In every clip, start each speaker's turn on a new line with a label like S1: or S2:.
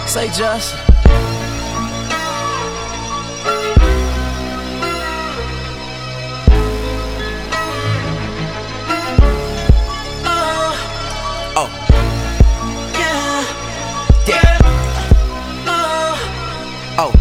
S1: Say just. Oh. Yeah. Yeah. Oh.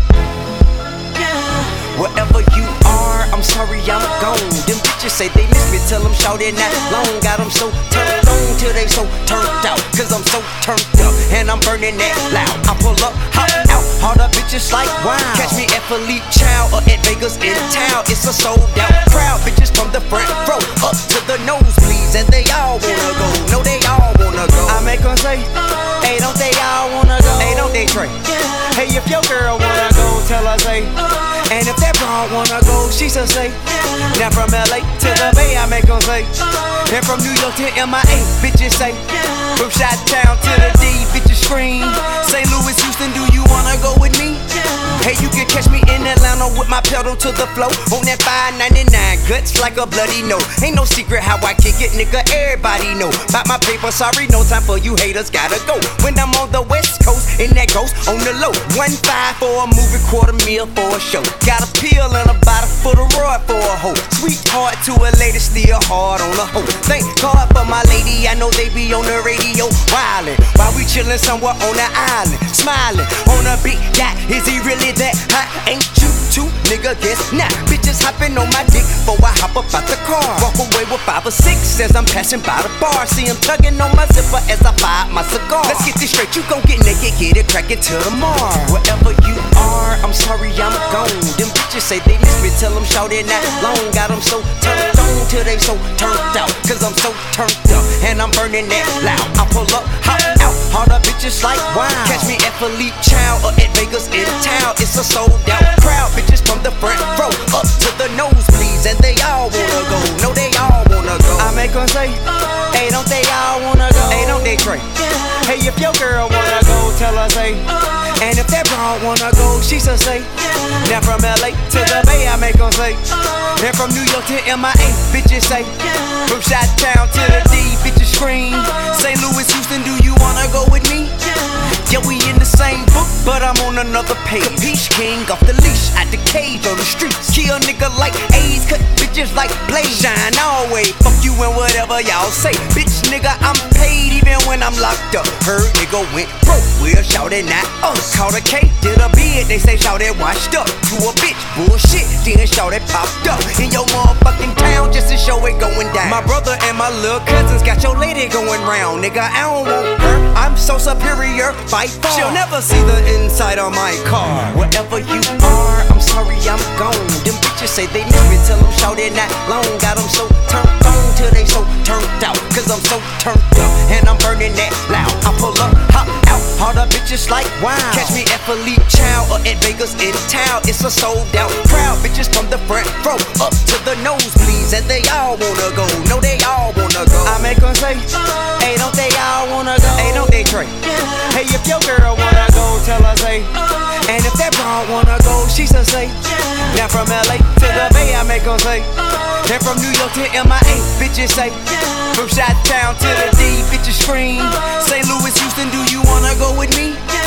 S1: Yeah. Wherever you are, I'm sorry I'm gone. Them bitches say they miss me, tell them shout it not long. Got them so turned on till they so turned out. Cause I'm so turned up and I'm burning that loud. I pull up, hop out, all the bitches like wow. Catch me at Philippe Chow or at Vegas in town. It's a sold out crowd, bitches from the front row up to the nosebleeds. And they all wanna go, no they all wanna go. I make them say, hey don't they all wanna go? Hey don't they Trey? Hey if your girl wanna go, tell her say. And if that broad wanna go, she should say. Now from LA to the Bay, I make them say. And from New York to MIA, bitches say. From Chi-Town to the D, bitches scream. St. Louis, Houston, do you wanna go with me? Hey, you can catch me in Atlanta with my pedal to the floor. On that 599, guts like a bloody no. Ain't no secret how I kick it, nigga, everybody know. About my paper, sorry, no time for you haters, gotta go. When I'm on the West Coast, and that goes on the low. 1.5 for a movie, $250,000 for a show. Got a pill and a bottle for the rod for a hoe. Sweetheart to a lady, still hard on a hoe. Thank God for my lady, I know they be on the radio wildin'. While we chillin' somewhere on the island, smiling on a big guy. Is he really that hot? Ain't you too, nigga? Guess not. Bitches hopping on my dick before I hop up out the car. Walk away with 5 or 6 as I'm passing by the bar. See him tugging on my zipper as I fire my cigar. Let's get this straight, you gon' get naked, get it, crack it till tomorrow. Wherever you are, I'm sorry I'm gone. Them bitches say they miss me, tell them shout it not long. Got them so turned on till they so turned out. Cause I'm so turned up and I'm burning that loud. I pull up, hop out, all the bitches like wow. Catch me at Philippe Chow or at Vegas in town. It's a sold out crowd, bitches from the front row up to the nosebleeds. And they all wanna go, no they all wanna go. I make them say, hey don't they all wanna go? Hey don't they Trey? Hey if your girl wanna go, tell her say. And if that broad wanna go, she should say. Now from LA to the Bay, I make them say. And from New York to MIA, bitches say. From Chi-Town to the D, bitches scream. St. Louis, Houston, do you wanna go with me? Yeah, we in the same book, but I'm on another page. Capiche, king off the leash, out the cage on the streets. Kill nigga like AIDS, cut bitches like Blaze. Shine always, fuck you and whatever y'all say. Bitch nigga, I'm paid even when I'm locked up. Heard nigga went broke, we'll shout it not us. Caught a cake, did a bid, they say shout it washed up. To a bitch, bullshit, then shout it popped up. In your motherfucking town, just to show it going down. My brother and my little cousins got your lady going round. Nigga, I don't want her, I'm so superior, by far. She'll never see the inside of my car. Wherever you are, I'm sorry I'm gone. Them bitches say they miss me, tell them shout it not long. Got them so turned on till they so turned out. Cause I'm so turned up and I'm burning that loud. I pull up, hop out, all the bitches like wow. Catch me at Philippe Chow or at Vegas in town. It's a sold out crowd, bitches from the front row up to the nosebleeds. And they all wanna go, no they all wanna go. I make them say, hey don't they all wanna go? Hey don't they Trey? Hey if your girl wanna go, tell her say. And if that broad wanna go, she should say. Now from LA to the Bay, I make them say. And from New York to MIA, bitches say. From Chi-Town to the D, bitches scream. St. Louis, Houston, do you wanna go with me?